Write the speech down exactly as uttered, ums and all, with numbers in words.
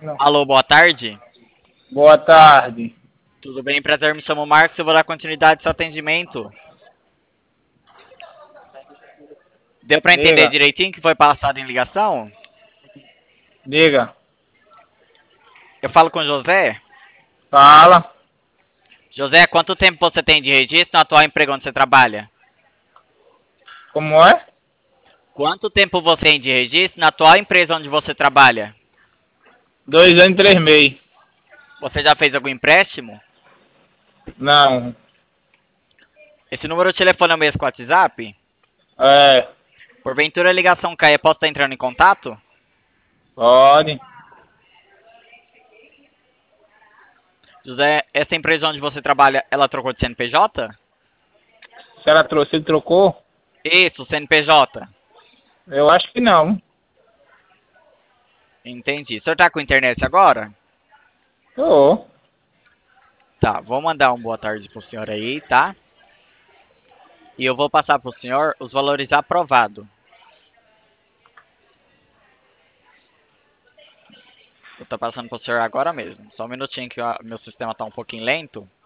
Não. Alô, boa tarde. Boa tarde. Tudo bem? Prazer, me chamo Marcos, eu vou dar continuidade ao seu atendimento. Deu para entender Diga, direitinho que foi passado em ligação? diga. Eu falo com o José. Fala. José, quanto tempo você tem de registro no atual emprego onde você trabalha? Como é? Quanto tempo você tem de registro na atual empresa onde você trabalha? Dois anos e três meses. Você já fez algum empréstimo? Não. Esse número de telefone é o mesmo com o WhatsApp? É. Porventura a ligação caia, posso estar entrando em contato? Pode. José, essa empresa onde você trabalha, ela trocou de C N P J? Se ela trouxe, ele trocou? Isso, C N P J. Eu acho que não. Entendi. O senhor tá com internet agora? Tô. Tá, vou mandar um boa tarde pro senhor aí, tá? E eu vou passar pro senhor os valores aprovados. Eu tô passando pro senhor agora mesmo. Só um minutinho que o meu sistema tá um pouquinho lento.